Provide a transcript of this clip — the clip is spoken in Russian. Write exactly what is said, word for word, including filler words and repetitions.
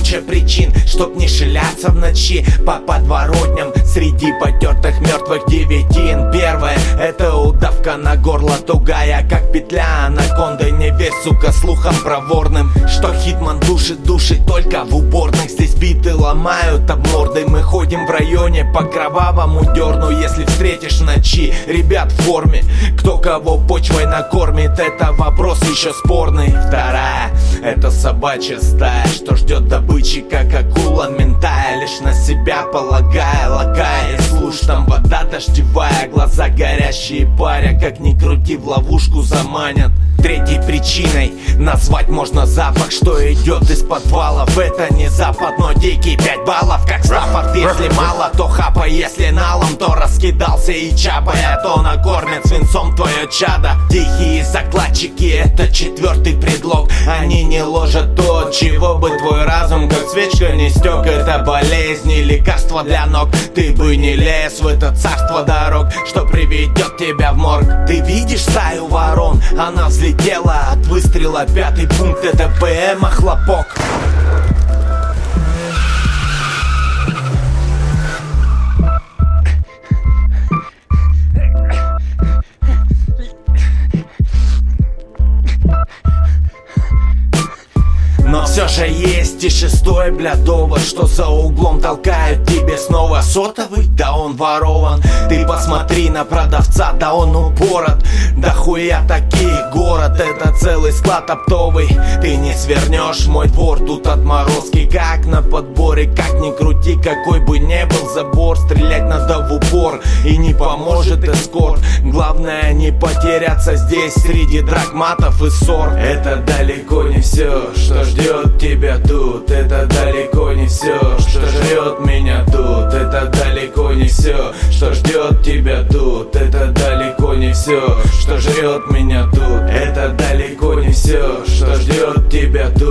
куча причин, чтоб не шляться в ночи по подворотням среди потертых мертвых девятин. Первое — это удавка на горло тугая, как петля анаконды. Не верь, сука, слухам проворным, что хитман душит души только в уборных. Здесь биты ломают об морды. Мы ходим в районе по кровавому дерну. Если встретишь в ночи ребят в форме, кто кого почвой накормит, это вопрос еще спорный. Вторая — это собачья стая, что ждет добычи, как акула ментая, лишь на себя полагая, лакая. Слушь, там вода дождевая, глаза горящие паря, как ни крути, в ловушку заманят. Третьей причиной назвать можно запах, что идет из подвалов. Это не запад, но дикий пять баллов, как Стаффорд. Если мало, то хапай, если налом, то раскидался и чапая, то накормят свинцом твое чадо. Тихие закладчики — это четвертый предлог. Они не ложат то, чего бы твой разум как свечка не стек. Это болезни, лекарства для ног. Ты бы не лез в это царство дорог, что приведет тебя в морг. Ты видишь стаю ворон? Она взлетела от выстрела. Пятый пункт — это ПМ, а хлопок. Но все же есть и шестой, бля, довод, что за углом толкают тебе снова сотовый, да он ворован. Ты посмотри на продавца, да он упорот. Да хуя такие город, это целый склад оптовый. Ты не свернешь, мой двор, тут отморозки как на подборе. Как ни крути, какой бы не был забор, стрелять надо в упор, и не поможет эскорт. Главное не потеряться здесь среди драк, матов и ссор. Это далеко не все, что ждет тебя тут. Это далеко не все, что жрет меня тут. Это далеко не все, что ждет тебя тут. Это далеко не все, что жрет меня тут. Это далеко не все, что ждет тебя тут.